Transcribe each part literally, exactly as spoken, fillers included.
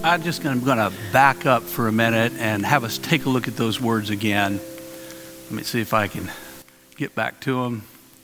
I'm just gonna, I'm going to back up for a minute and have us take a look at those words again. Let me see if I can get back to them.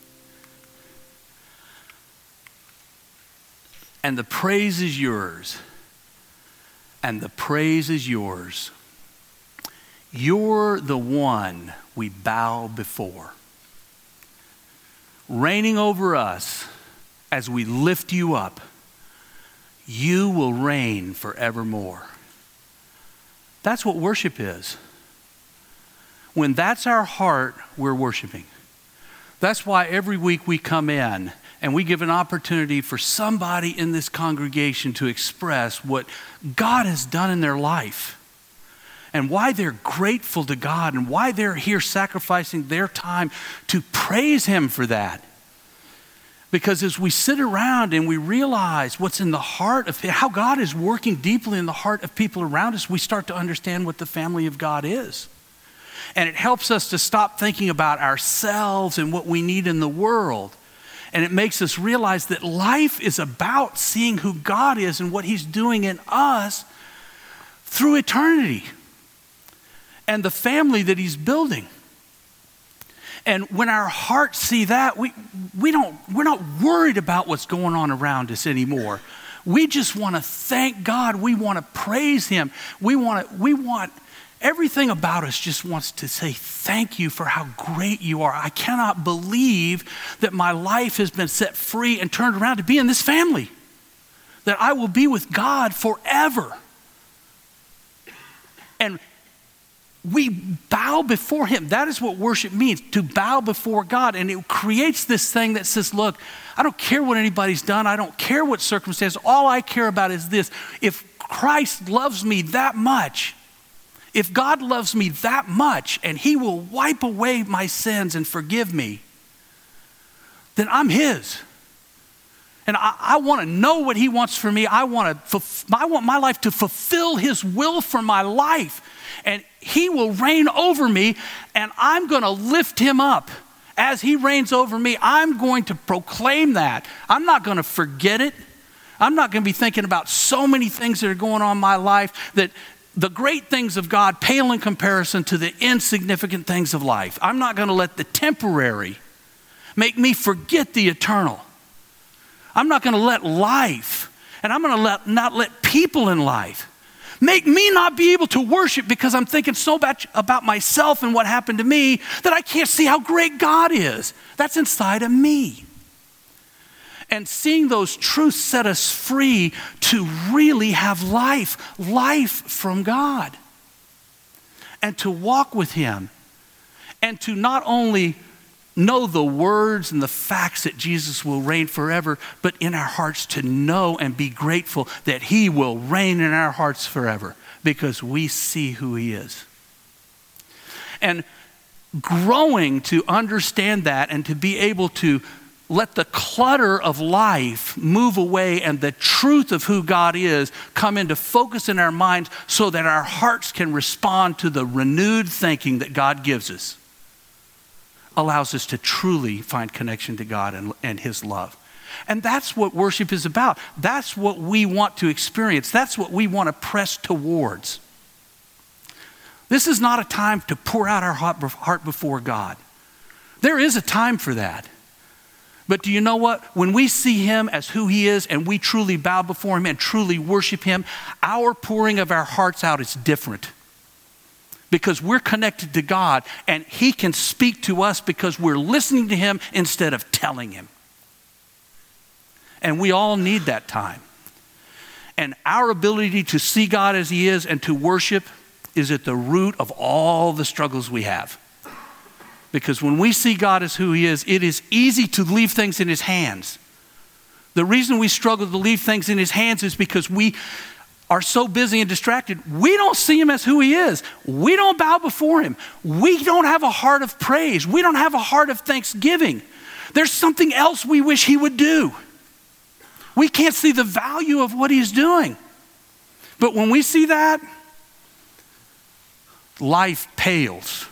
And the praise is yours. And the praise is yours. You're the one we bow before. Reigning over us as we lift you up, you will reign forevermore. That's what worship is. When that's our heart, we're worshiping. That's why every week we come in and we give an opportunity for somebody in this congregation to express what God has done in their life and why they're grateful to God and why they're here sacrificing their time to praise Him for that. Because as we sit around and we realize what's in the heart of how God is working deeply in the heart of people around us, we start to understand what the family of God is. And it helps us to stop thinking about ourselves and what we need in the world. And it makes us realize that life is about seeing who God is and what He's doing in us through eternity and the family that He's building. And when our hearts see that, we we don't we're not worried about what's going on around us anymore. We just want to thank God. We want to praise Him. We want to, we want everything about us just wants to say thank you for how great you are. I cannot believe that my life has been set free and turned around to be in this family. That I will be with God forever. And we bow before Him. That is what worship means, to bow before God. And it creates this thing that says, look, I don't care what anybody's done. I don't care what circumstance. All I care about is this. If Christ loves me that much, if God loves me that much and He will wipe away my sins and forgive me, then I'm His. And I, I want to know what He wants for me. I want to. I want my life to fulfill His will for my life. And He will reign over me, and I'm going to lift Him up. As He reigns over me, I'm going to proclaim that. I'm not going to forget it. I'm not going to be thinking about so many things that are going on in my life that the great things of God pale in comparison to the insignificant things of life. I'm not going to let the temporary make me forget the eternal. I'm not going to let life, and I'm going to let, not let people in life make me not be able to worship because I'm thinking so much about myself and what happened to me that I can't see how great God is. That's inside of me. And seeing those truths set us free to really have life, life from God. And to walk with Him. And to not only know the words and the facts that Jesus will reign forever, but in our hearts to know and be grateful that He will reign in our hearts forever because we see who He is. And growing to understand that and to be able to let the clutter of life move away and the truth of who God is come into focus in our minds so that our hearts can respond to the renewed thinking that God gives us, allows us to truly find connection to God and, and His love. And that's what worship is about. That's what we want to experience. That's what we want to press towards. This is not a time to pour out our heart before God. There is a time for that. But do you know what? When we see Him as who He is and we truly bow before Him and truly worship Him, our pouring of our hearts out is different. Because we're connected to God and He can speak to us because we're listening to Him instead of telling Him. And we all need that time. And our ability to see God as He is and to worship is at the root of all the struggles we have. Because when we see God as who He is, it is easy to leave things in His hands. The reason we struggle to leave things in His hands is because we are so busy and distracted. We don't see Him as who He is. We don't bow before Him. We don't have a heart of praise. We don't have a heart of thanksgiving. There's something else we wish He would do. We can't see the value of what He's doing. But when we see that, life pales.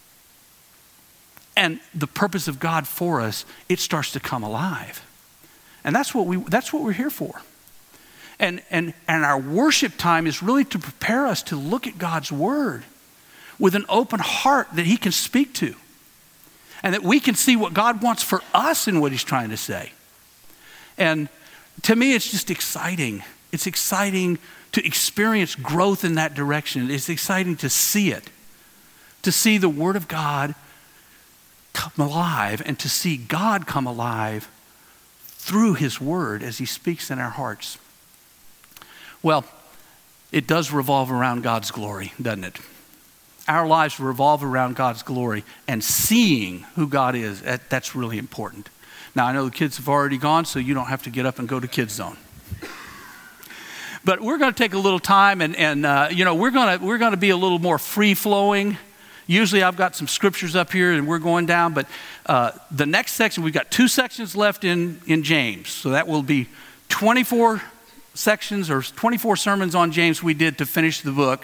And the purpose of God for us, it starts to come alive. And that's what we that's what we're here for. And, and, and our worship time is really to prepare us to look at God's word with an open heart that he can speak to. And that we can see what God wants for us and what he's trying to say. And to me, it's just exciting. It's exciting to experience growth in that direction. It's exciting to see it. To see the word of God come alive and to see God come alive through his word as he speaks in our hearts. Well, it does revolve around God's glory, doesn't it? Our lives revolve around God's glory, and seeing who God is, that, that's really important. Now, I know the kids have already gone, so you don't have to get up and go to Kids Zone. But we're going to take a little time, and, and uh, you know, we're going to we're going to be a little more free-flowing. Usually I've got some scriptures up here, and we're going down, but uh, the next section, we've got two sections left in, in James. So that will be twenty-four sections or twenty-four sermons on James we did to finish the book.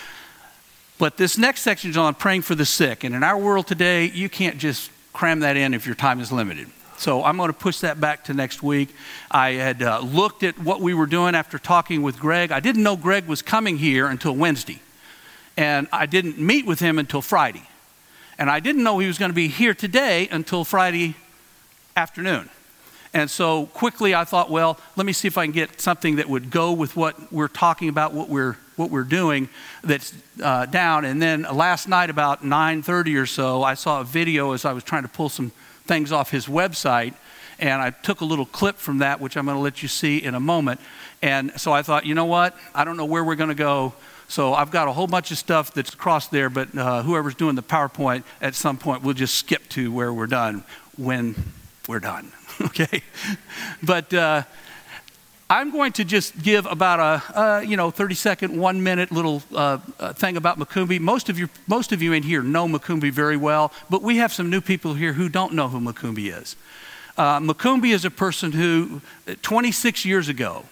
But this next section is on praying for the sick. And in our world today, you can't just cram that in if your time is limited. So I'm going to push that back to next week. I had uh, looked at what we were doing after talking with Greg. I didn't know Greg was coming here until Wednesday. And I didn't meet with him until Friday. And I didn't know he was going to be here today until Friday afternoon. And so quickly I thought, well, let me see if I can get something that would go with what we're talking about, what we're what we're doing that's uh, down. And then last night about nine thirty or so, I saw a video as I was trying to pull some things off his website. And I took a little clip from that, which I'm going to let you see in a moment. And so I thought, you know what? I don't know where we're going to go. So I've got a whole bunch of stuff that's across there, but uh, whoever's doing the PowerPoint at some point, we'll just skip to where we're done when we're done. Okay, but uh, I'm going to just give about a uh, you know thirty second, one minute little uh, uh, thing about Makumbi. Most of you, most of you in here know Makumbi very well, but we have some new people here who don't know who Makumbi is. Uh, Makumbi is a person who, twenty-six years ago,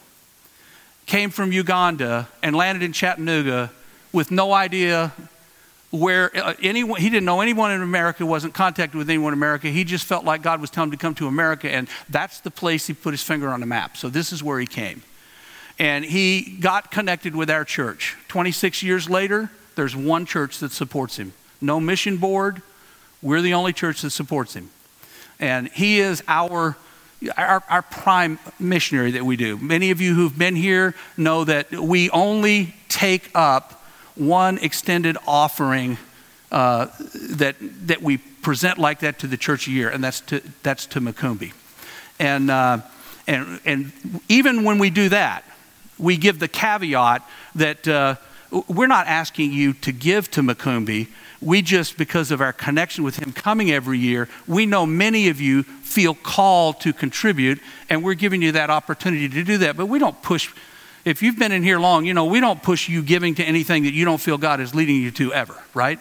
came from Uganda and landed in Chattanooga with no idea where uh, anyone, he didn't know anyone in America, wasn't contacted with anyone in America. He just felt like God was telling him to come to America, and that's the place he put his finger on the map. So this is where he came. And he got connected with our church. twenty-six years later, there's one church that supports him. No mission board. We're the only church that supports him. And he is our Our, our prime missionary that we do. Many of you who've been here know that we only take up one extended offering uh, that that we present like that to the church a year, and that's to that's to Makumbi. And uh, and and even when we do that, we give the caveat that uh, we're not asking you to give to Makumbi. We just, because of our connection with him coming every year, we know many of you feel called to contribute, and we're giving you that opportunity to do that. But we don't push, if you've been in here long, you know, we don't push you giving to anything that you don't feel God is leading you to ever, right?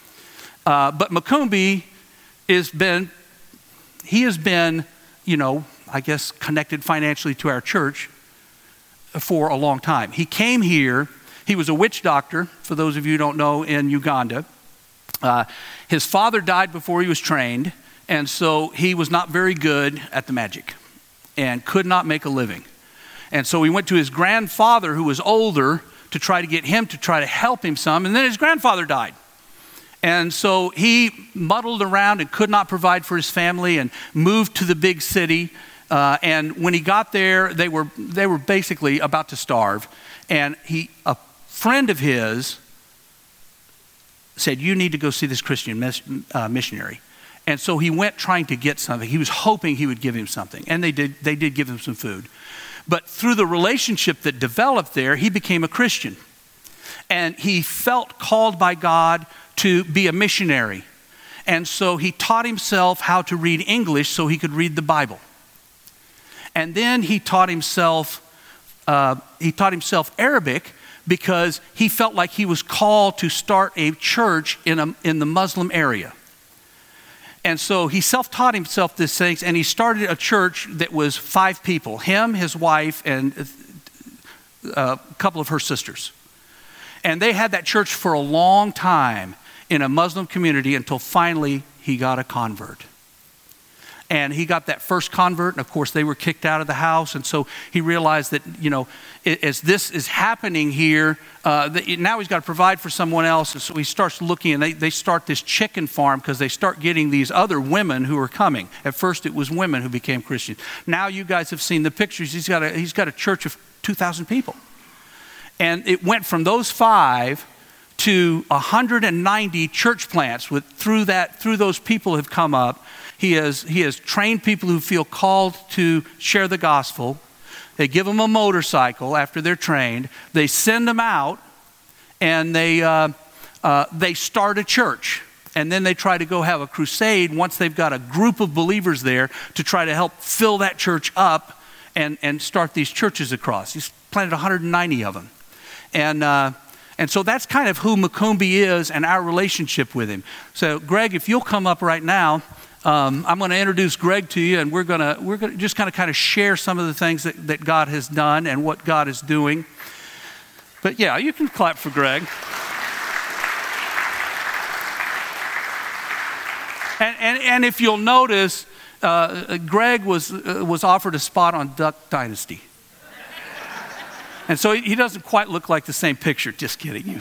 Uh, but Makumbi has been, he has been, you know, I guess connected financially to our church for a long time. He came here, he was a witch doctor, for those of you who don't know, in Uganda. Uh, his father died before he was trained, and so he was not very good at the magic and could not make a living. And so he went to his grandfather, who was older, to try to get him to try to help him some, and then his grandfather died. And so he muddled around and could not provide for his family and moved to the big city. Uh, and when he got there, they were they were basically about to starve. And he, a friend of his said, you need to go see this Christian mis- uh, missionary. And so he went trying to get something. He was hoping he would give him something. And they did, they did give him some food. But through the relationship that developed there, he became a Christian. And he felt called by God to be a missionary. And so he taught himself how to read English so he could read the Bible. And then he taught himself, uh, he taught himself Arabic, because he felt like he was called to start a church in, a, in the Muslim area. And so he self-taught himself these things, and he started a church that was five people, him, his wife, and a couple of her sisters. And they had that church for a long time in a Muslim community until finally he got a convert. And he got that first convert, and of course they were kicked out of the house. And so he realized that, you know, as this is happening here, uh, that now he's got to provide for someone else. And so he starts looking, and they, they start this chicken farm because they start getting these other women who are coming. At first it was women who became Christians. Now you guys have seen the pictures. He's got a, he's got a church of two thousand people. And it went from those five to one hundred ninety church plants with, through that, through those people have come up. He has, he has trained people who feel called to share the gospel. They give them a motorcycle after they're trained. They send them out, and they, uh, uh, they start a church. And then they try to go have a crusade once they've got a group of believers there to try to help fill that church up and, and start these churches across. He's planted one hundred ninety of them. And, uh, and so that's kind of who Makumbi is and our relationship with him. So Greg, if you'll come up right now. Um, I'm going to introduce Greg to you, and we're going to we're going to just kind of kind of share some of the things that, that God has done and what God is doing. But yeah, you can clap for Greg. And and, and if you'll notice, uh, Greg was uh, was offered a spot on Duck Dynasty, and so he doesn't quite look like the same picture. Just kidding, you.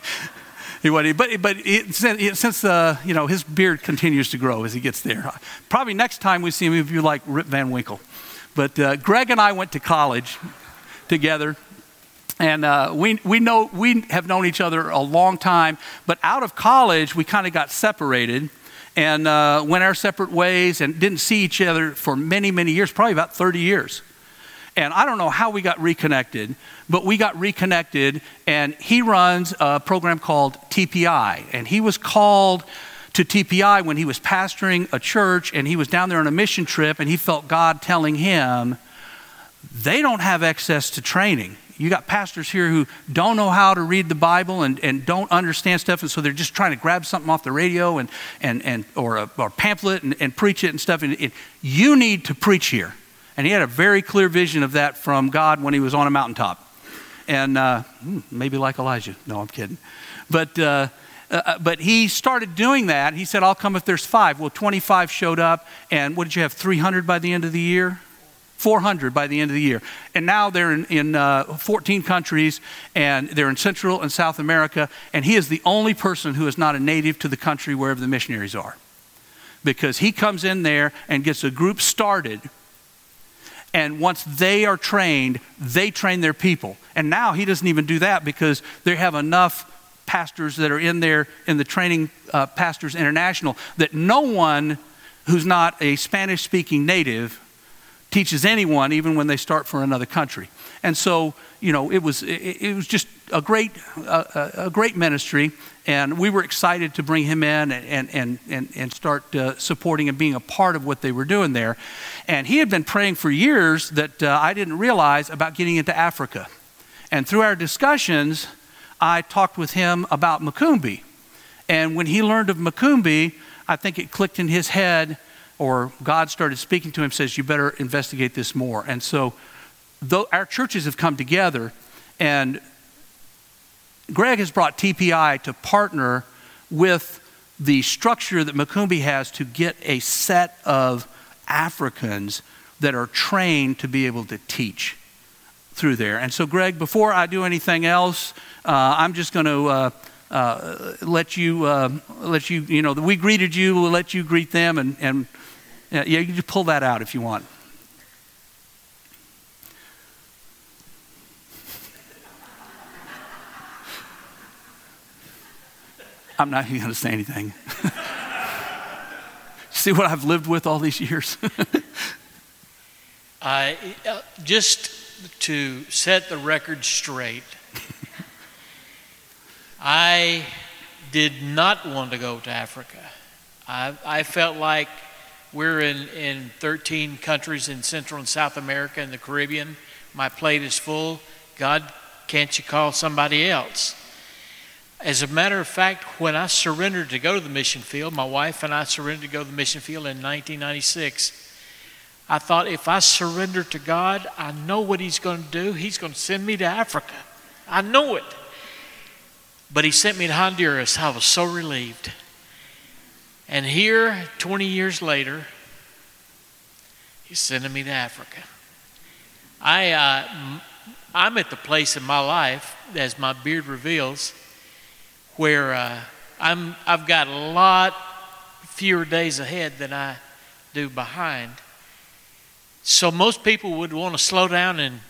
But but it, since uh, you know, his beard continues to grow as he gets there, probably next time we see him, he'll be like Rip Van Winkle. But uh, Greg and I went to college together, and uh, we we know we have known each other a long time. But out of college, we kind of got separated and uh, went our separate ways, and didn't see each other for many many years, probably about thirty years. And I don't know how we got reconnected, but we got reconnected, and he runs a program called T P I. And he was called to T P I when he was pastoring a church, and he was down there on a mission trip, and he felt God telling him, they don't have access to training. You got pastors here who don't know how to read the Bible and, and don't understand stuff, and so they're just trying to grab something off the radio and, and, and or a or pamphlet and, and preach it and stuff. And it, you need to preach here. And he had a very clear vision of that from God when he was on a mountaintop. And uh, maybe like Elijah. No, I'm kidding. But uh, uh, but he started doing that. He said, I'll come if there's five. Well, twenty-five showed up. And what did you have, three hundred by the end of the year? four hundred by the end of the year. And now they're in, in uh, fourteen countries, and they're in Central and South America. And he is the only person who is not a native to the country wherever the missionaries are. Because he comes in there and gets a group started. And once they are trained, they train their people. And now he doesn't even do that because they have enough pastors that are in there in the training, uh, Pastors International, that no one who's not a Spanish-speaking native teaches anyone, even when they start for another country. And so, you know, it was it, it was just a great uh, a great ministry, and we were excited to bring him in and and and and start uh, supporting and being a part of what they were doing there. And he had been praying for years that uh, I didn't realize about getting into Africa. And through our discussions, I talked with him about Makumbi. And when he learned of Makumbi, I think it clicked in his head, or God started speaking to him, says, you better investigate this more. And so though our churches have come together, and Greg has brought T P I to partner with the structure that Makumbi has to get a set of Africans that are trained to be able to teach through there. And so, Greg, before I do anything else, uh, I'm just going to uh, uh, let you, uh, let you, you know, we greeted you, we'll let you greet them, and, and yeah, you can just pull that out if you want. I'm not even going to say anything. See what I've lived with all these years? I, uh, just to set the record straight, I did not want to go to Africa. I, I felt like we're in, in thirteen countries in Central and South America and the Caribbean. My plate is full. God, can't you call somebody else? As a matter of fact, when I surrendered to go to the mission field, my wife and I surrendered to go to the mission field in nineteen ninety-six. I thought, if I surrender to God, I know what he's going to do. He's going to send me to Africa. I know it. But he sent me to Honduras. I was so relieved. And here, twenty years later, He's sending me to Africa. I, uh, I'm at the place in my life, as my beard reveals, where uh, I'm, I've got a lot fewer days ahead than I do behind. So most people would want to slow down and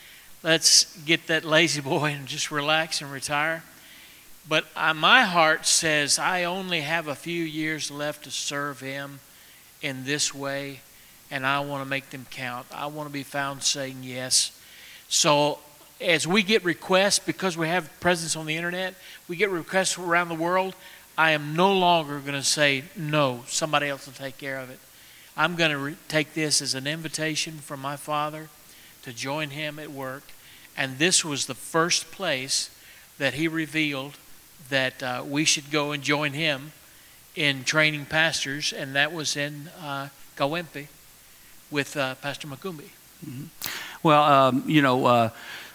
let's get that lazy boy and just relax and retire. But uh, my heart says I only have a few years left to serve Him in this way, and I want to make them count. I want to be found saying yes. So as we get requests, because we have presence on the internet, we get requests around the world, I am no longer going to say, no, somebody else will take care of it. I'm going to re- take this as an invitation from my Father to join Him at work. And this was the first place that He revealed that uh, we should go and join Him in training pastors, and that was in uh, Kawempe with uh, Pastor Makumbi. Mm-hmm. Well, um, you know, uh,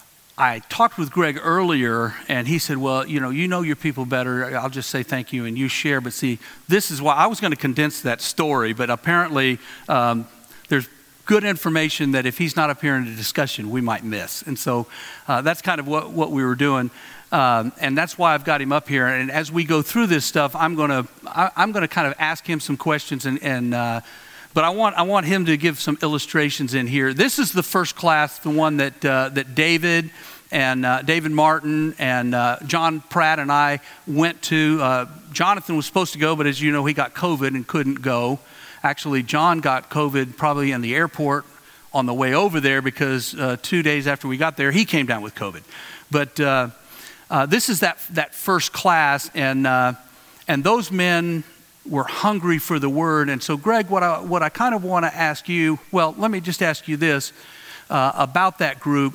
I talked with Greg earlier, and he said, well, you know, you know your people better. I'll just say thank you, and you share. But see, this is why I was going to condense that story, but apparently um, there's good information that if he's not up here in the discussion, we might miss. And so uh, that's kind of what, what we were doing. Um, and that's why I've got him up here. And as we go through this stuff, I'm going to I'm going to kind of ask him some questions. And, and uh, but I want I want him to give some illustrations in here. This is the first class, the one that uh, that David and uh, David Martin and uh, John Pratt and I went to. Uh, Jonathan was supposed to go, but as you know, he got COVID and couldn't go. Actually, John got COVID probably in the airport on the way over there because uh, two days after we got there, he came down with COVID. But uh, uh, this is that that first class, and uh, and those men were hungry for the word. And so, Greg, what I what I kind of want to ask you, well, let me just ask you this uh, about that group.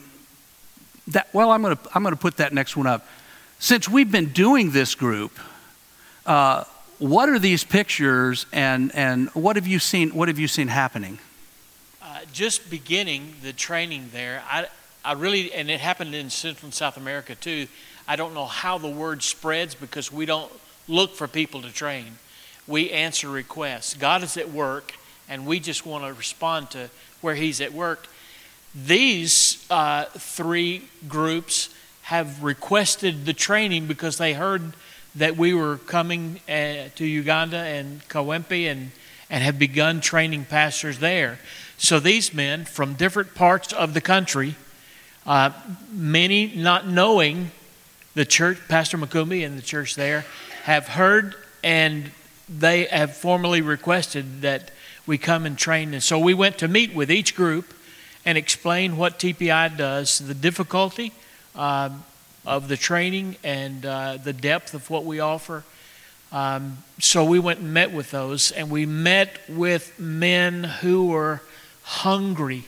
That well, I'm going to I'm going to put that next one up. Since we've been doing this group, uh, what are these pictures, and and what have you seen? What have you seen happening? Uh, just beginning the training there, I I really, and it happened in Central and South America too. I don't know how the word spreads because we don't look for people to train. We answer requests. God is at work, and we just want to respond to where He's at work. These uh, three groups have requested the training because they heard that we were coming uh, to Uganda and Kawempe and, and have begun training pastors there. So these men from different parts of the country, uh, many not knowing the church, Pastor Makumbi and the church there, have heard, and they have formally requested that we come and train. And so we went to meet with each group and explain what T P I does, the difficulty uh, of the training and uh, the depth of what we offer. Um, so we went and met with those, and we met with men who were hungry,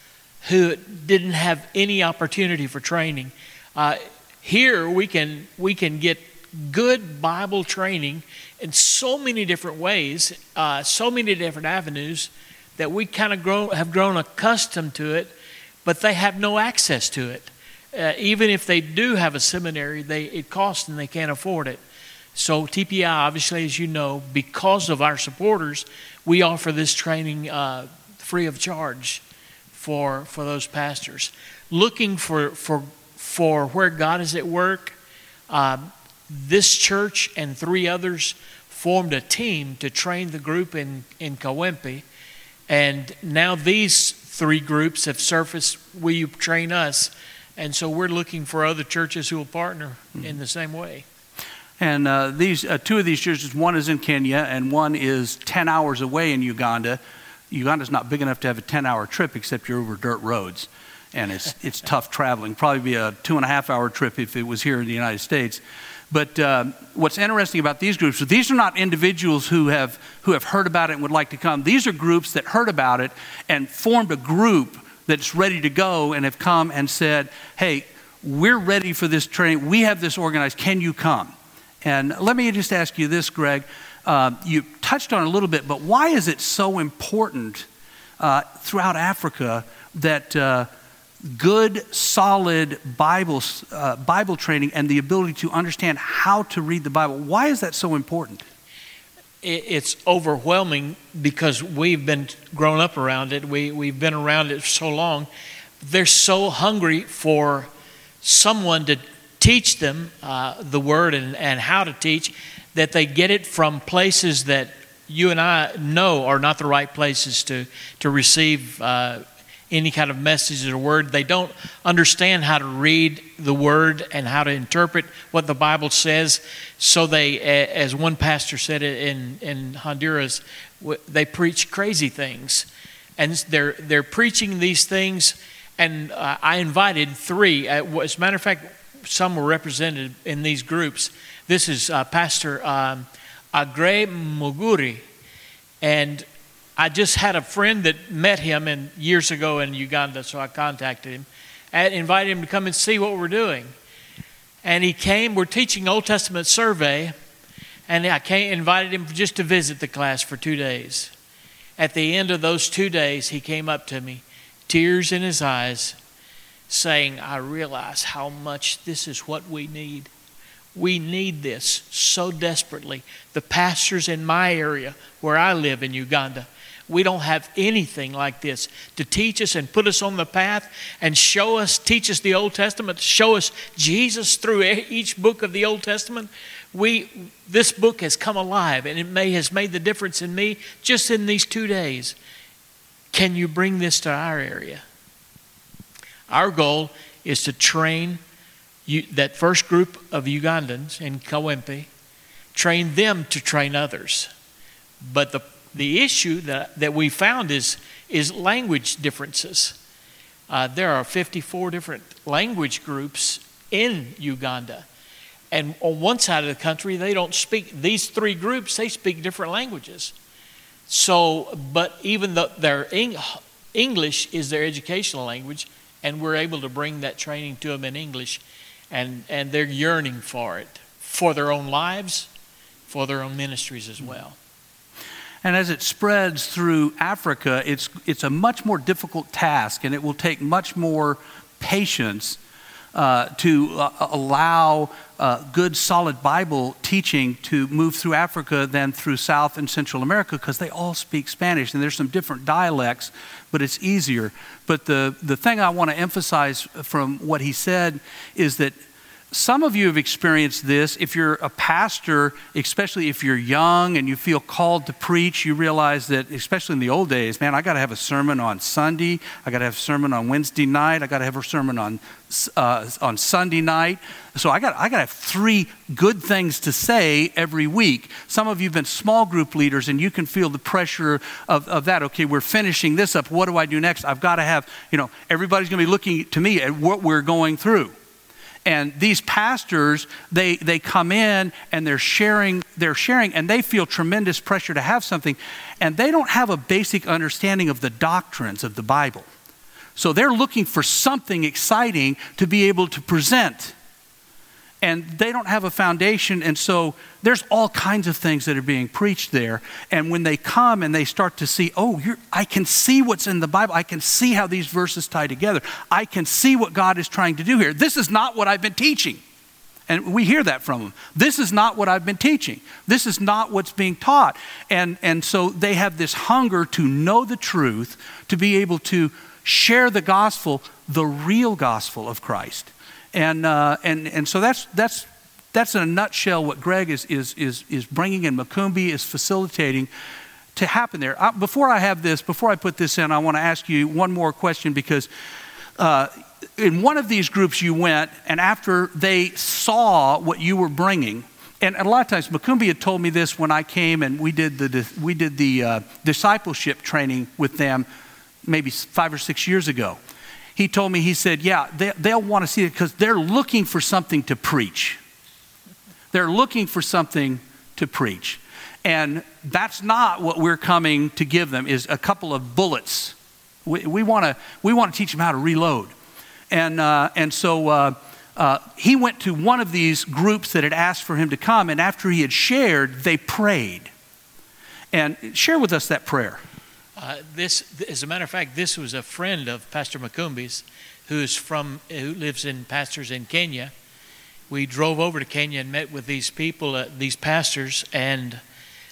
who didn't have any opportunity for training. Uh, here we can we can get good Bible training in so many different ways, uh, so many different avenues that we kind of grow, have grown accustomed to it, but they have no access to it. Uh, even if they do have a seminary, they it costs and they can't afford it. So T P I, obviously, as you know, because of our supporters, we offer this training uh, free of charge for for those pastors. Looking for for for where God is at work, uh, this church and three others formed a team to train the group in, in Kawempe. And now these three groups have surfaced, will you train us? And so we're looking for other churches who will partner mm-hmm. in the same way. And uh, these uh, two of these churches, one is in Kenya and one is ten hours away in Uganda. Uganda's not big enough to have a ten-hour trip except you're over dirt roads. And it's it's tough traveling. Probably be a two and a half hour trip if it was here in the United States. But uh, what's interesting about these groups, so these are not individuals who have who have heard about it and would like to come. These are groups that heard about it and formed a group that's ready to go and have come and said, hey, we're ready for this training. We have this organized. Can you come? And let me just ask you this, Greg. Uh, you touched on it a little bit, but why is it so important uh, throughout Africa that uh, good, solid Bible, uh, Bible training and the ability to understand how to read the Bible, why is that so important? it, it's overwhelming because we've been grown up around it. We, we've been around it so long. They're so hungry for someone to teach them uh, the word and, and how to teach, that they get it from places that you and I know are not the right places to, to receive uh, any kind of message or word. They don't understand how to read the word and how to interpret what the Bible says. So they, as one pastor said in, in Honduras, they preach crazy things. And they're, they're preaching these things. And uh, I invited three. As a matter of fact, some were represented in these groups. This is uh, Pastor um, Agre Muguri. And I just had a friend that met him in, years ago in Uganda, so I contacted him and invited him to come and see what we're doing. And he came. We're teaching Old Testament survey, and I came, invited him just to visit the class for two days. At the end of those two days, he came up to me, tears in his eyes, saying, I realize how much this is what we need. We need this so desperately. The pastors in my area where I live in Uganda, we don't have anything like this to teach us and put us on the path and show us, teach us the Old Testament, show us Jesus through each book of the Old Testament. We, this book has come alive, and it may has made the difference in me just in these two days. Can you bring this to our area? Our goal is to train you, that first group of Ugandans in Kawempe, train them to train others. But the the issue that, that we found is, is language differences. Uh, there are fifty-four different language groups in Uganda. And on one side of the country, they don't speak, these three groups, they speak different languages. So, but even though their English is their educational language, and we're able to bring that training to them in English, and, and they're yearning for it, for their own lives, for their own ministries as well. And as it spreads through Africa, it's it's a much more difficult task, and it will take much more patience uh, to uh, allow uh, good, solid Bible teaching to move through Africa than through South and Central America, because they all speak Spanish, and there's some different dialects, but it's easier. But the, the thing I want to emphasize from what he said is that some of you have experienced this. If you're a pastor, especially if you're young and you feel called to preach, you realize that, especially in the old days, man, I got to have a sermon on Sunday. I got to have a sermon on Wednesday night. I got to have a sermon on uh, on Sunday night. So I got I got to have three good things to say every week. Some of you have been small group leaders, and you can feel the pressure of, of that. Okay, we're finishing this up. What do I do next? I've got to have, you know, everybody's going to be looking to me at what we're going through. And these pastors, they they come in and they're sharing, they're sharing, and they feel tremendous pressure to have something, and they don't have a basic understanding of the doctrines of the Bible. So they're looking for something exciting to be able to present. And they don't have a foundation, and so there's all kinds of things that are being preached there. And when they come and they start to see, oh, you're, I can see what's in the Bible. I can see how these verses tie together. I can see what God is trying to do here. This is not what I've been teaching. And we hear that from them. This is not what I've been teaching. This is not what's being taught. And, and so they have this hunger to know the truth, to be able to share the gospel, the real gospel of Christ. And uh, and and so that's that's that's in a nutshell what Greg is is is is bringing in. Makumbi is facilitating to happen there. I, before I have this, before I put this in, I want to ask you one more question, because uh, in one of these groups you went, and after they saw what you were bringing, and a lot of times Makumbi had told me this when I came and we did the we did the uh, discipleship training with them maybe five or six years ago. He told me, he said, yeah, they, they'll want to see it because they're looking for something to preach. They're looking for something to preach. And that's not what we're coming to give them, is a couple of bullets. We, we want to we want to teach them how to reload. And, uh, and so uh, uh, he went to one of these groups that had asked for him to come, and after he had shared, they prayed. And share with us that prayer. Uh, this, as a matter of fact, this was a friend of Pastor Makumbi's, who is from, who lives in pastors in Kenya. We drove over to Kenya and met with these people, uh, these pastors, and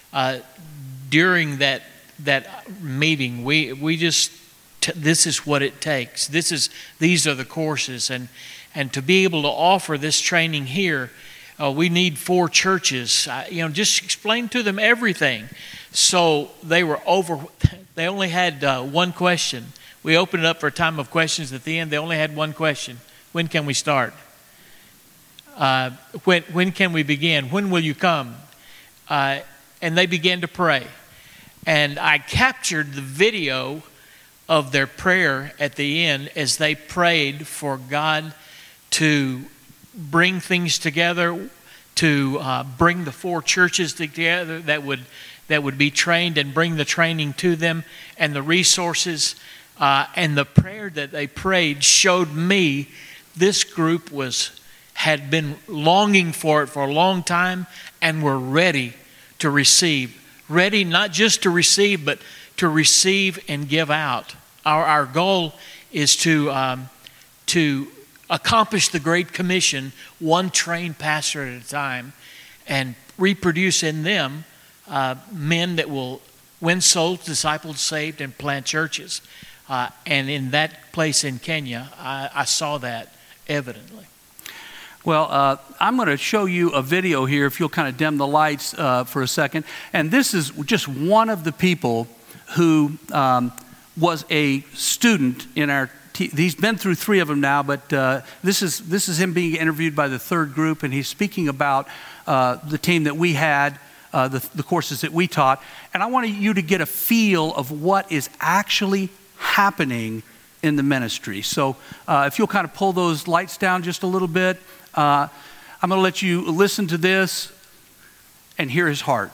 uh, during that that meeting, we we just t- this is what it takes. This is these are the courses, and and to be able to offer this training here, uh, we need four churches. Uh, you know, just explain to them everything. So they were over. They only had uh, one question. We opened it up for a time of questions at the end. They only had one question. When can we start? Uh, when when can we begin? When will you come? Uh, and they began to pray. And I captured the video of their prayer at the end as they prayed for God to bring things together, to uh, bring the four churches together that would that would be trained and bring the training to them and the resources. Uh, and the prayer that they prayed showed me this group was had been longing for it for a long time and were ready to receive. Ready not just to receive, but to receive and give out. Our our goal is to um, to accomplish the Great Commission, one trained pastor at a time, and reproduce in them uh, men that will win souls, disciples saved, and plant churches. Uh, and in that place in Kenya, I, I saw that evidently. Well, uh, I'm going to show you a video here, if you'll kind of dim the lights uh, for a second. And this is just one of the people who um, was a student in our te- he's been through three of them now, but uh, this is this is him being interviewed by the third group, and he's speaking about uh, the team that we had, uh, the, the courses that we taught. And I want you to get a feel of what is actually happening in the ministry. So uh, if you'll kind of pull those lights down just a little bit, uh, I'm going to let you listen to this and hear his heart.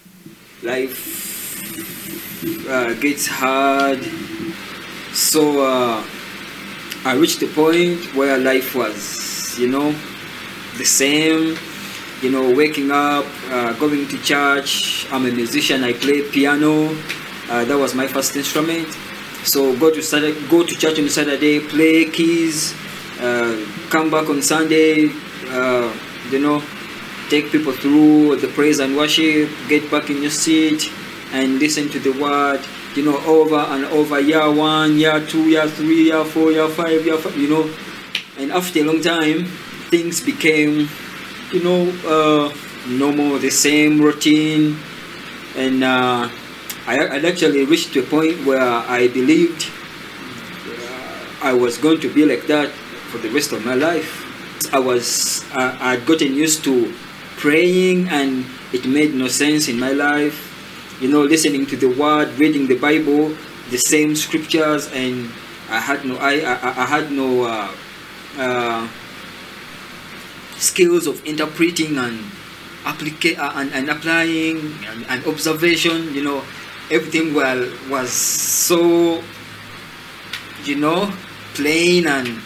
Life uh, gets hard, so uh, I reached a point where life was, you know, the same. You know, waking up, uh, going to church. I'm a musician. I play piano. Uh, that was my first instrument. So go to Saturday, go to church on Saturday, play keys, uh, come back on Sunday, uh, you know, take people through the praise and worship, get back in your seat and listen to the word, you know, over and over, year one, year two, year three, year four, year five, year five, you know. And after a long time, things became, you know, uh, no more the same routine. And uh, I had actually reached to a point where I believed uh, I was going to be like that for the rest of my life. I was, uh, I'd gotten used to praying and it made no sense in my life. You know, listening to the word, reading the Bible, the same scriptures, and I had no, I, I, I had no uh, uh, skills of interpreting and applica- uh, and, and applying and, and observation. You know, everything well was so, you know, plain, and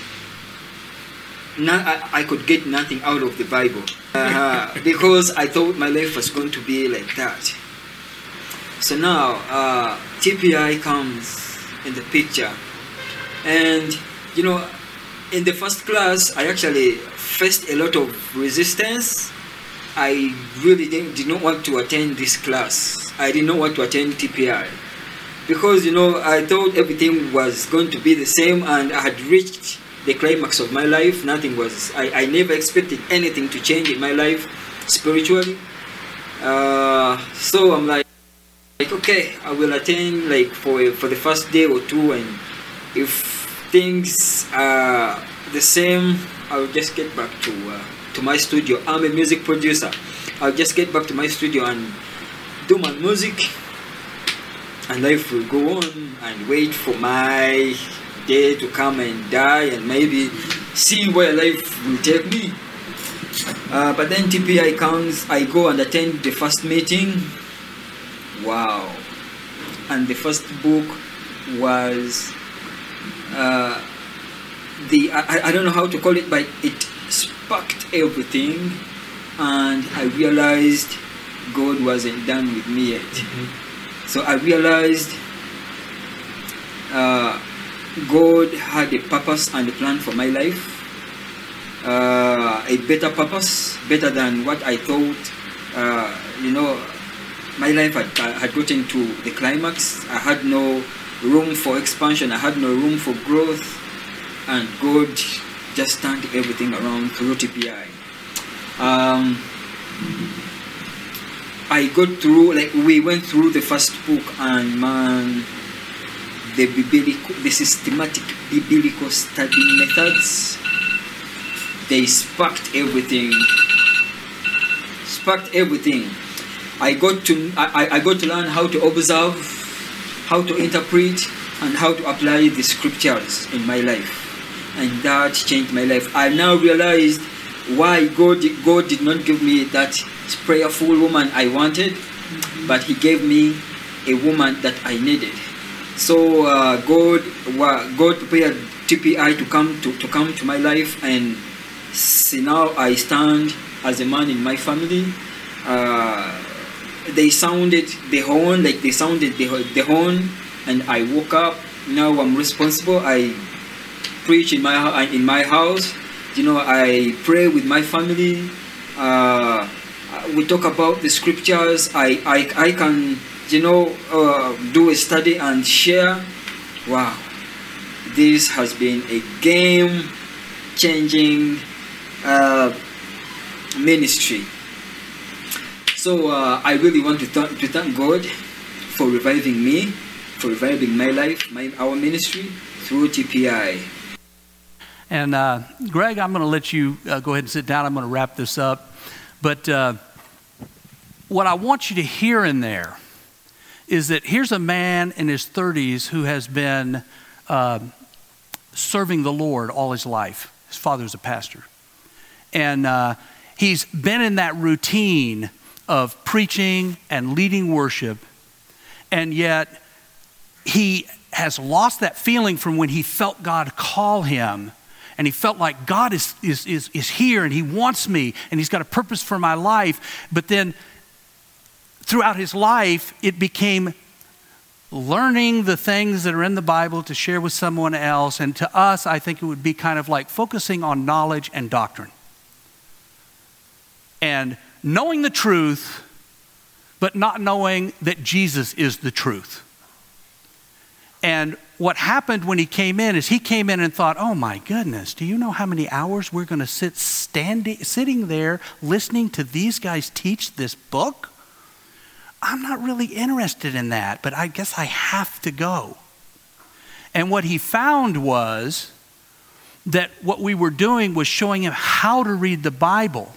not, I, I could get nothing out of the Bible uh, because I thought my life was going to be like that. So now uh, T P I comes in the picture, and you know, in the first class I actually faced a lot of resistance. I really didn't, did not want to attend this class. I did not want to attend T P I because, you know, I thought everything was going to be the same, and I had reached the climax of my life. Nothing was, I, I never expected anything to change in my life spiritually. Uh, so I'm like, like, okay, I will attend like for for the first day or two, and if things are the same, I'll just get back to uh, to my studio. I'm a music producer. I'll just get back to my studio and do my music, and life will go on, and wait for my day to come and die, and maybe see where life will take me. Uh, but then T P I comes, I go and attend the first meeting. Wow. And the first book was uh, the I, I don't know how to call it, but it sparked everything, and I realized God wasn't done with me yet. Mm-hmm. So I realized uh, God had a purpose and a plan for my life, uh, a better purpose, better than what I thought, uh, you know, my life had, uh, had gotten to the climax. I had no room for expansion. I had no room for growth. And God just turned everything around through T P I. Um, I got through, like we went through the first book, and man, the biblical, the systematic biblical study methods, they sparked everything. Sparked everything. I got to I, I got to learn how to observe, how to interpret, and how to apply the scriptures in my life. And that changed my life. I now realized why God, God did not give me that prayerful woman I wanted, but He gave me a woman that I needed. So uh, God, God prepared T P I to come to, to come to my life, and see now I stand as a man in my family. Uh, they sounded the horn, like they sounded the, the horn, and I woke up. Now I'm responsible. I preach in my in my house. You know, I pray with my family. Uh, we talk about the scriptures. I I, I can, you know, uh, do a study and share. Wow, this has been a game-changing uh, ministry. So uh, I really want to, th- to thank God for reviving me, for reviving my life, my our ministry through T P I. And uh, Greg, I'm going to let you uh, go ahead and sit down. I'm going to wrap this up. But uh, what I want you to hear in there is that here's a man in his thirties who has been uh, serving the Lord all his life. His father was a pastor. And uh, he's been in that routine of preaching and leading worship, and yet he has lost that feeling from when he felt God call him. And he felt like God is, is, is, is here and He wants me and He's got a purpose for my life. But then throughout his life, it became learning the things that are in the Bible to share with someone else. And to us, I think it would be kind of like focusing on knowledge and doctrine. And knowing the truth, but not knowing that Jesus is the truth. And what happened when he came in is he came in and thought, oh my goodness, do you know how many hours we're going to sit standing, sitting there listening to these guys teach this book? I'm not really interested in that, but I guess I have to go. And what he found was that what we were doing was showing him how to read the Bible.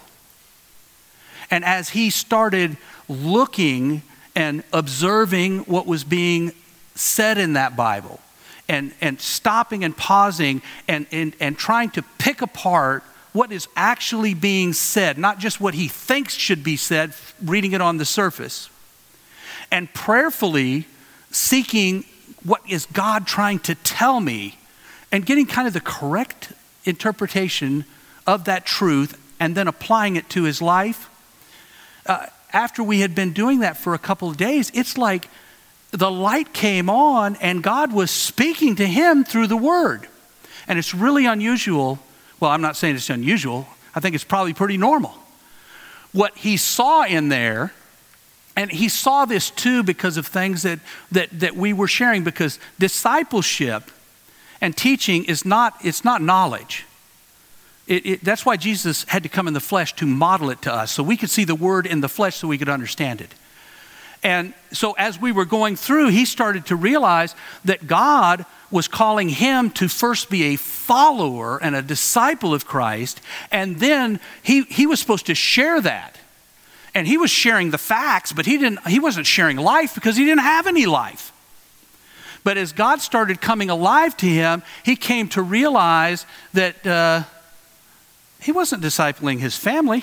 And as he started looking and observing what was being said in that Bible, and, and stopping and pausing and, and, and trying to pick apart what is actually being said, not just what he thinks should be said, reading it on the surface, and prayerfully seeking what is God trying to tell me, and getting kind of the correct interpretation of that truth, and then applying it to his life. Uh, after we had been doing that for a couple of days, it's like the light came on and God was speaking to him through the Word. And it's really unusual. Well, I'm not saying it's unusual. I think it's probably pretty normal. What he saw in there, and he saw this too because of things that, that, that we were sharing, because discipleship and teaching is not, it's not knowledge. It, it, that's why Jesus had to come in the flesh to model it to us, so we could see the Word in the flesh so we could understand it. And so as we were going through, he started to realize that God was calling him to first be a follower and a disciple of Christ, and then he, he was supposed to share that. And he was sharing the facts, but he didn't. He wasn't sharing life because he didn't have any life. But as God started coming alive to him, he came to realize that uh, he wasn't discipling his family.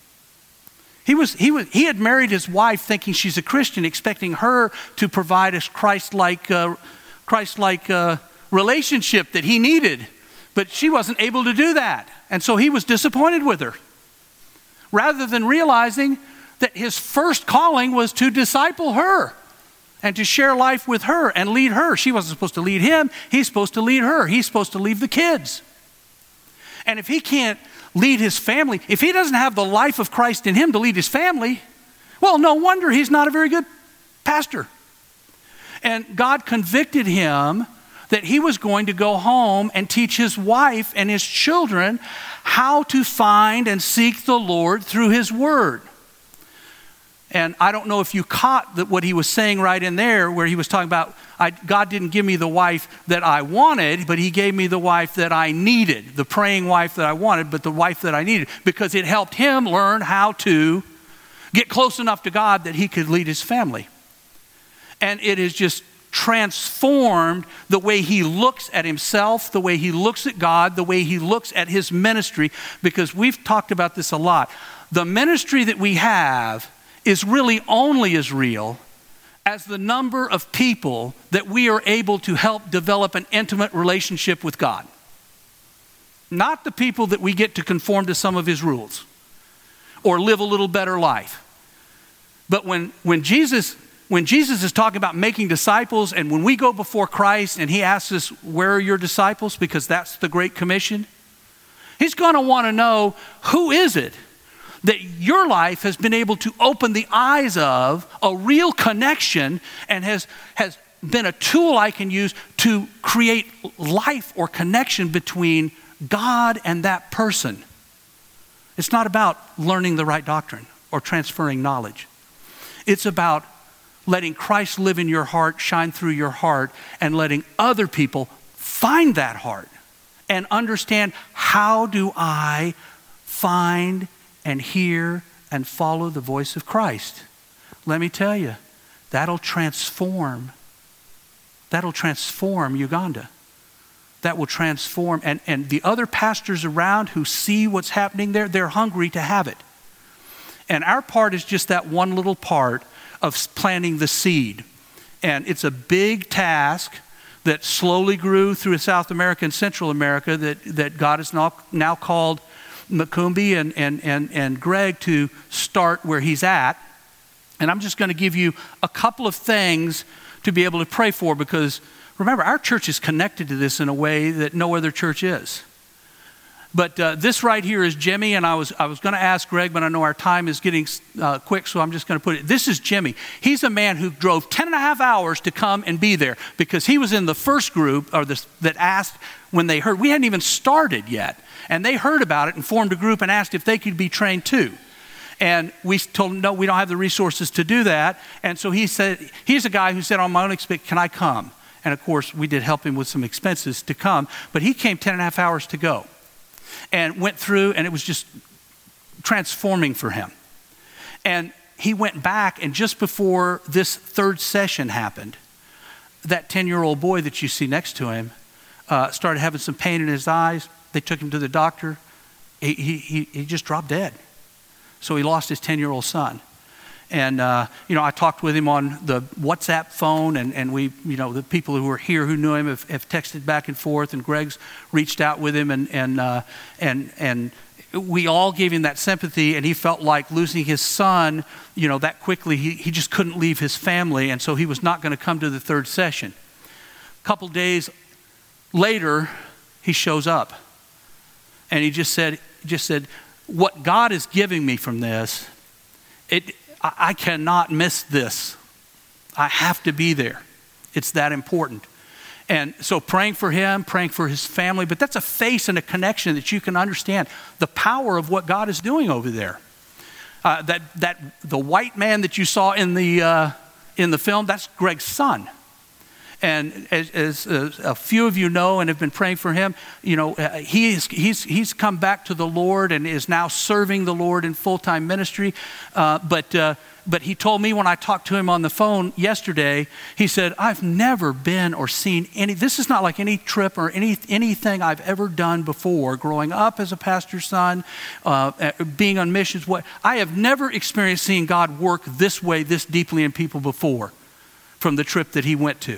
He was, he was, he had married his wife thinking she's a Christian, expecting her to provide a Christ-like, uh, Christ-like uh, relationship that he needed. But she wasn't able to do that. And so he was disappointed with her. Rather than realizing that his first calling was to disciple her and to share life with her and lead her. She wasn't supposed to lead him. He's supposed to lead her. He's supposed to lead the kids. And if he can't lead his family, if he doesn't have the life of Christ in him to lead his family, Well, no wonder he's not a very good pastor. And God convicted him that he was going to go home and teach his wife and his children how to find and seek the Lord through his word. And I don't know if you caught that what he was saying right in there, where he was talking about, I, God didn't give me the wife that I wanted, but he gave me the wife that I needed, the praying wife that I wanted, but the wife that I needed, because it helped him learn how to get close enough to God that he could lead his family. And it has just transformed the way he looks at himself, the way he looks at God, the way he looks at his ministry, because we've talked about this a lot. The ministry that we have is really only as real as the number of people that we are able to help develop an intimate relationship with God. Not the people that we get to conform to some of his rules or live a little better life. But when, when Jesus, when Jesus is talking about making disciples, and when we go before Christ and he asks us, where are your disciples? Because that's the Great Commission. He's going to want to know, who is it that your life has been able to open the eyes of a real connection and has, has been a tool I can use to create life or connection between God and that person. It's not about learning the right doctrine or transferring knowledge. It's about letting Christ live in your heart, shine through your heart, and letting other people find that heart and understand, how do I find and hear and follow the voice of Christ? Let me tell you, that'll transform, that'll transform Uganda. That will transform, and, and the other pastors around who see what's happening there, they're hungry to have it. And our part is just that one little part of planting the seed. And it's a big task that slowly grew through South America and Central America that, that God has now, now called Makumbi and, and, and, and Greg to start where he's at. And I'm just going to give you a couple of things to be able to pray for, because remember, our church is connected to this in a way that no other church is. But uh, this right here is Jimmy, and I was I was going to ask Greg, but I know our time is getting uh, quick, so I'm just going to put it. This is Jimmy. He's a man who drove ten and a half hours to come and be there, because he was in the first group or this, that asked when they heard. We hadn't even started yet, and they heard about it and formed a group and asked if they could be trained too. And we told him, no, we don't have the resources to do that. And so he said, he's a guy who said, on my own expense, can I come? And of course, we did help him with some expenses to come, but he came ten and a half hours to go. And went through, and it was just transforming for him. And he went back, and just before this third session happened, that ten-year-old boy that you see next to him uh, started having some pain in his eyes. They took him to the doctor. He, he, he just dropped dead. So he lost his ten-year-old son. And, uh, you know, I talked with him on the WhatsApp phone, and, and we, you know, the people who were here who knew him have, have texted back and forth, and Greg's reached out with him, and, and, uh, and, and we all gave him that sympathy, and he felt like losing his son, you know, that quickly. He, he just couldn't leave his family, and so he was not going to come to the third session. A couple days later, he shows up, and he just said, just said, what God is giving me from this, it, I cannot miss this. I have to be there. It's that important. And so praying for him, praying for his family, but that's a face and a connection that you can understand the power of what God is doing over there. Uh, that that the white man that you saw in the uh, in the film, that's Greg's son. And as, as uh, a few of you know and have been praying for him, you know, uh, he is, he's, he's come back to the Lord and is now serving the Lord in full-time ministry. Uh, but, uh, but he told me when I talked to him on the phone yesterday, he said, I've never been or seen any, this is not like any trip or any anything I've ever done before, growing up as a pastor's son, uh, being on missions. What I have never experienced seeing God work this way, this deeply in people before, from the trip that he went to.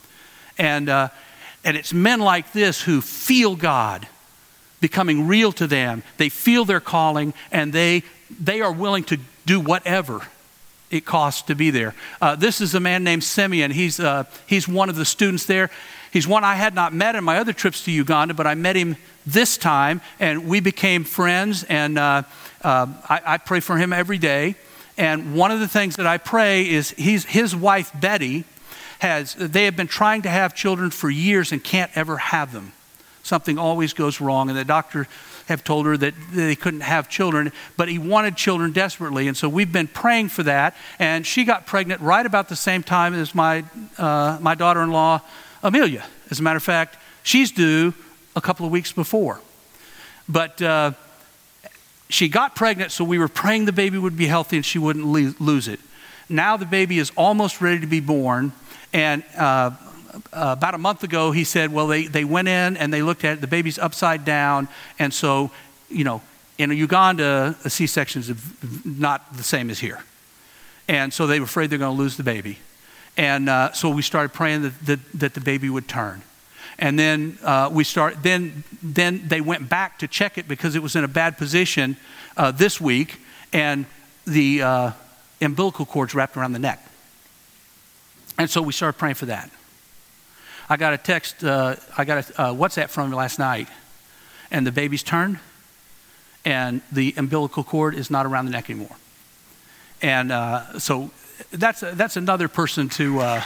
And uh, and it's men like this who feel God becoming real to them. They feel their calling, and they they are willing to do whatever it costs to be there. Uh, this is a man named Simeon. He's uh, he's one of the students there. He's one I had not met in my other trips to Uganda, but I met him this time, and we became friends. And uh, uh, I, I pray for him every day. and one of the things that I pray is he's, his wife, Betty, has, they have been trying to have children for years and can't ever have them. Something always goes wrong, and the doctor have told her that they couldn't have children, but he wanted children desperately, and so we've been praying for that, and she got pregnant right about the same time as my, uh, my daughter-in-law, Amelia. As a matter of fact, she's due a couple of weeks before. But uh, she got pregnant, so we were praying the baby would be healthy and she wouldn't le- lose it. Now the baby is almost ready to be born, and uh, Uh, about a month ago, he said, well, they, they went in and they looked at it. The baby's upside down. And so, you know, in Uganda, a C-section is not the same as here. And so they were afraid they're going to lose the baby. And uh, so we started praying that, that, that the baby would turn. And then uh, we start. Then, then they went back to check it because it was in a bad position uh, this week. And the uh, umbilical cord's wrapped around the neck. And so we started praying for that. I got a text, uh, I got a uh, WhatsApp from him last night, and the baby's turned, and the umbilical cord is not around the neck anymore. And uh, so that's that's another person to. Uh,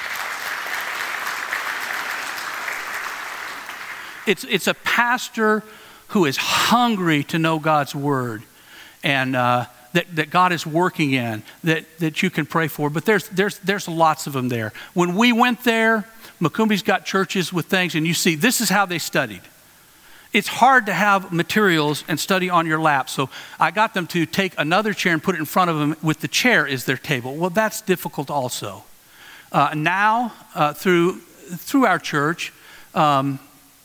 it's it's a pastor who is hungry to know God's word, and uh, that that God is working in, that that you can pray for. But there's there's there's lots of them there. When we went there, Macumbi's got churches with things, and you see, this is how they studied. It's hard to have materials and study on your lap, so I got them to take another chair and put it in front of them with the chair as their table. Well, that's difficult also. Uh, now, uh, through through our church, um,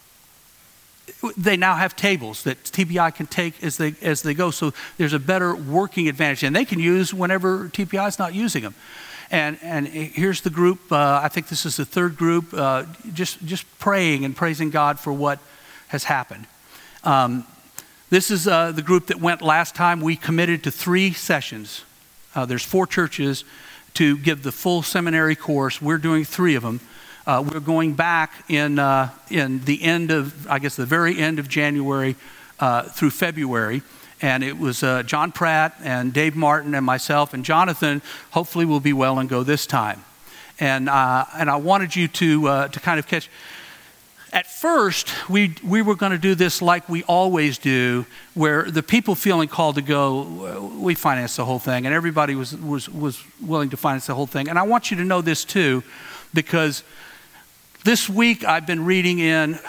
they now have tables that T B I can take as they as they go, so there's a better working advantage, and they can use whenever T B I is not using them. And and here's the group. Uh, I think this is the third group. Uh, just just praying and praising God for what has happened. Um, this is uh, the group that went last time. We committed to three sessions. Uh, there's four churches to give the full seminary course. We're doing three of them. Uh, we're going back in uh, in the end of, I guess, the very end of January uh, through February. And it was uh, John Pratt and Dave Martin and myself, and Jonathan hopefully will be well and go this time. And uh, and I wanted you to uh, to kind of catch. At first, we we were going to do this like we always do, where the people feeling called to go, we financed the whole thing, and everybody was was was willing to finance the whole thing. And I want you to know this too, because this week I've been reading in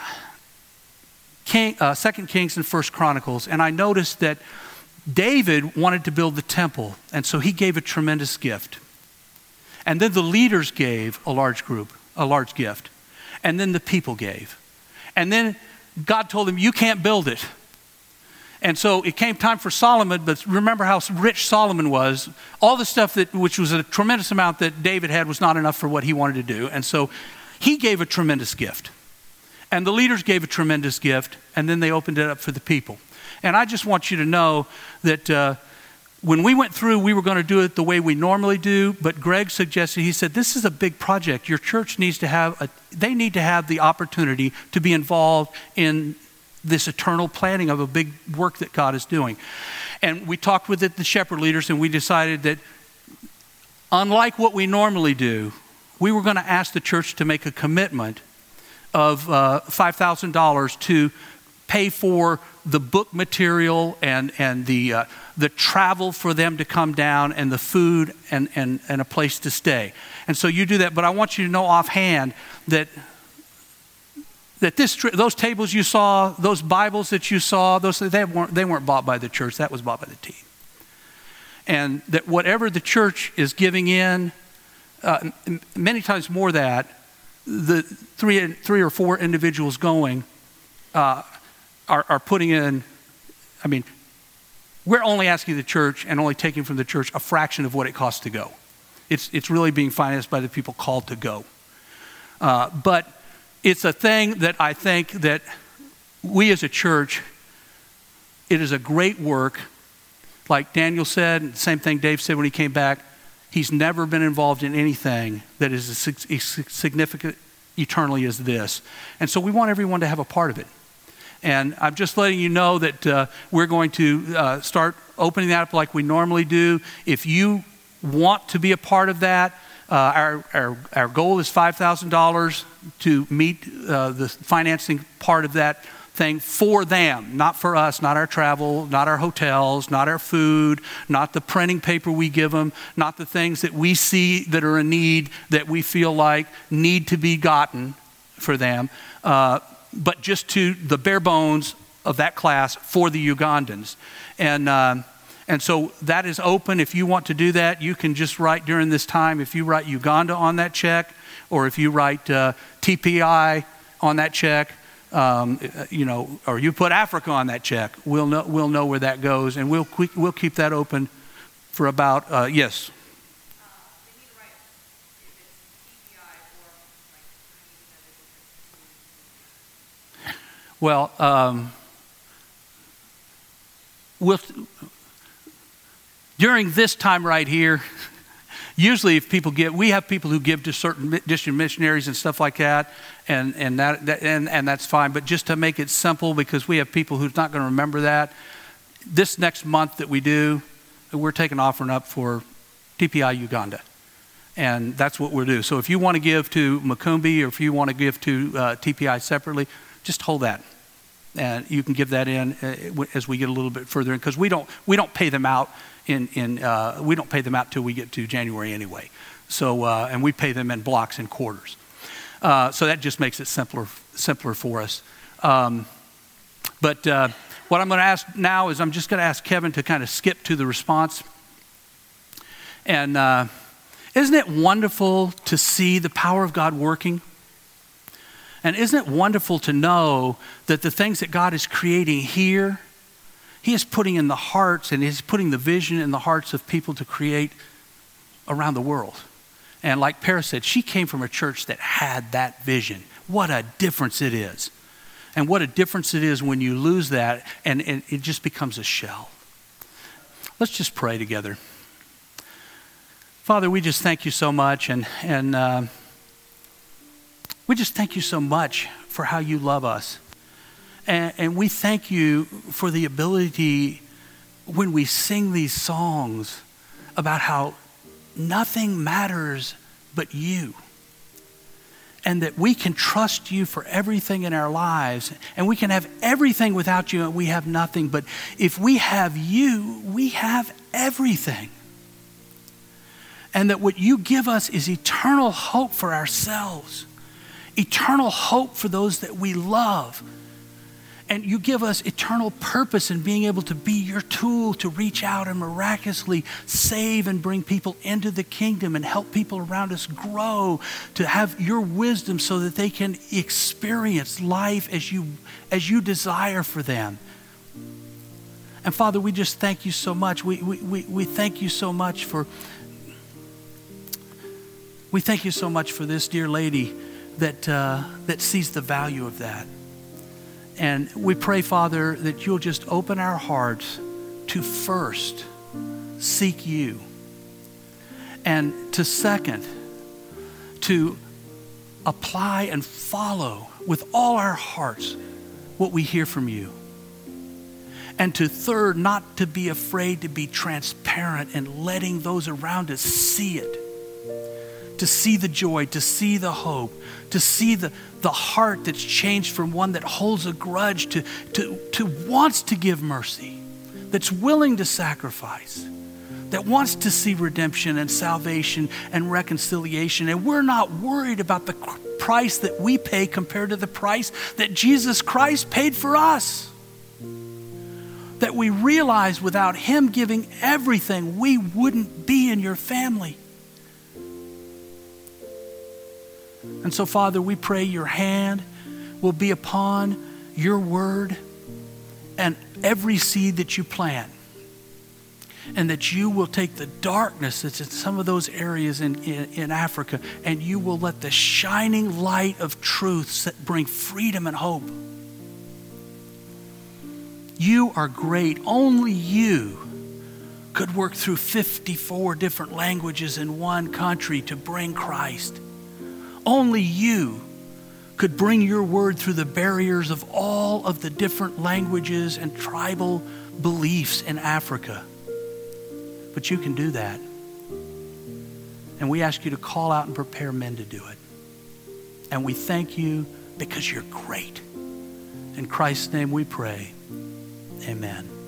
King, uh, Second Kings and First Chronicles, and I noticed that David wanted to build the temple, and so he gave a tremendous gift. And then the leaders gave a large group, a large gift. And then the people gave. And then God told him, you can't build it. And so it came time for Solomon, but remember how rich Solomon was. All the stuff that, which was a tremendous amount that David had, was not enough for what he wanted to do. And so he gave a tremendous gift. And the leaders gave a tremendous gift, and then they opened it up for the people. And I just want you to know that uh, when we went through, we were going to do it the way we normally do, but Greg suggested, he said, this is a big project. Your church needs to have, a, they need to have the opportunity to be involved in this eternal planning of a big work that God is doing. And we talked with it, the shepherd leaders, and we decided that unlike what we normally do, we were going to ask the church to make a commitment of uh, five thousand dollars to pay for the book material and, and the uh, the travel for them to come down, and the food and, and, and a place to stay. And so you do that, but I want you to know offhand that that this those tables you saw, those Bibles that you saw, those they weren't they weren't bought by the church. That was bought by the team. And that whatever the church is giving in, uh, many times more that the three three or four individuals going uh, are, are putting in. I mean, we're only asking the church and only taking from the church a fraction of what it costs to go. It's it's really being financed by the people called to go. Uh, but it's a thing that I think that we as a church, it is a great work. Like Daniel said, same thing Dave said when he came back, he's never been involved in anything that is as significant eternally as this. And so we want everyone to have a part of it. And I'm just letting you know that uh, we're going to uh, start opening that up like we normally do. If you want to be a part of that, uh, our, our, our goal is five thousand dollars to meet uh, the financing part of that thing for them, not for us, not our travel, not our hotels, not our food, not the printing paper we give them, not the things that we see that are in need that we feel like need to be gotten for them. Uh, but just to the bare bones of that class for the Ugandans. And um, and so that is open. If you want to do that, you can just write during this time, if you write Uganda on that check, or if you write uh, T P I on that check, um, you know, or you put Africa on that check, we'll know, we'll know where that goes, and we'll, we'll keep that open for about, uh, yes. Well, um, we'll, during this time right here, usually if people give, we have people who give to certain district missionaries and stuff like that, and and that, that and, and that's fine. But just to make it simple, because we have people who's not going to remember that, this next month that we do, we're taking offering up for T P I Uganda. And that's what we'll do. So if you want to give to Mukumbi, or if you want to give to uh, T P I separately, just hold that, and you can give that in uh, as we get a little bit further in, because we don't we don't pay them out in in uh, we don't pay them out till we get to January anyway. So uh, and we pay them in blocks and quarters. Uh, so that just makes it simpler simpler for us. Um, but uh, what I'm going to ask now is I'm just going to ask Kevin to kind of skip to the response. And uh, isn't it wonderful to see the power of God working? And isn't it wonderful to know that the things that God is creating here, He is putting in the hearts, and He's putting the vision in the hearts of people to create around the world. And like Paris said, she came from a church that had that vision. What a difference it is. And what a difference it is when you lose that and, and it just becomes a shell. Let's just pray together. Father, we just thank you so much, and, and uh, we just thank you so much for how you love us. And, and we thank you for the ability when we sing these songs about how nothing matters but you. And that we can trust you for everything in our lives. And we can have everything without you, and we have nothing. But if we have you, we have everything. And that what you give us is eternal hope for ourselves. Eternal hope for those that we love. And you give us eternal purpose in being able to be your tool to reach out and miraculously save and bring people into the kingdom and help people around us grow, to have your wisdom so that they can experience life as you, as you desire for them. And Father, we just thank you so much. We, we, we, we thank you so much for, we thank you so much for this dear lady that, uh, that sees the value of that. And we pray, Father, that you'll just open our hearts to first seek you. And to second, to apply and follow with all our hearts what we hear from you. And to third, not to be afraid to be transparent and letting those around us see it. To see the joy, to see the hope, to see the, the heart that's changed from one that holds a grudge to, to, to wants to give mercy, that's willing to sacrifice, that wants to see redemption and salvation and reconciliation. And we're not worried about the price that we pay compared to the price that Jesus Christ paid for us. That we realize without Him giving everything, we wouldn't be in your family. And so, Father, we pray your hand will be upon your word and every seed that you plant. And that you will take the darkness that's in some of those areas in, in, in Africa, and you will let the shining light of truth set, bring freedom and hope. You are great. Only you could work through fifty-four different languages in one country to bring Christ. Only you could bring your word through the barriers of all of the different languages and tribal beliefs in Africa. But you can do that. And we ask you to call out and prepare men to do it. And we thank you because you're great. In Christ's name we pray. Amen.